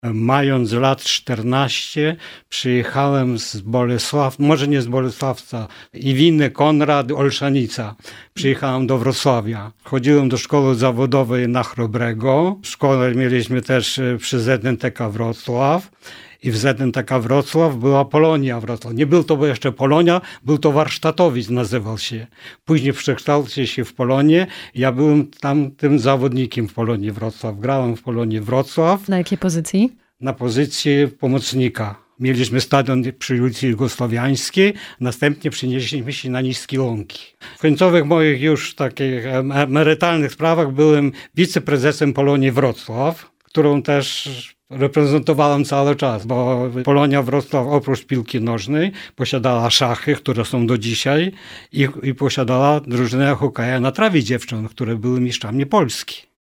Mając lat 14, przyjechałem z Bolesława, może nie z Bolesławca, Iwiny, Konrad, Olszanica. Przyjechałem do Wrocławia. Chodziłem do szkoły zawodowej na Chrobrego. W szkole mieliśmy też przy ZNTK Wrocław. I w ZNTK Wrocław była Polonia Wrocław. Nie był to jeszcze Polonia, był to Warsztatowic, nazywał się. Później przekształcił się w Polonię. Ja byłem tam tym zawodnikiem w Polonii Wrocław. Grałem w Polonii Wrocław. Na jakiej pozycji? Na pozycji pomocnika. Mieliśmy stadion przy ulicy Jugosłowiańskiej, następnie przenieśliśmy się na Niskie Łąki. W końcowych moich już takich emerytalnych sprawach byłem wiceprezesem Polonii Wrocław, którą też reprezentowałem cały czas, bo Polonia Wrocław oprócz piłki nożnej posiadała szachy, które są do dzisiaj i posiadała drużynę hokeja na trawie dziewcząt, które były mistrzami Polski.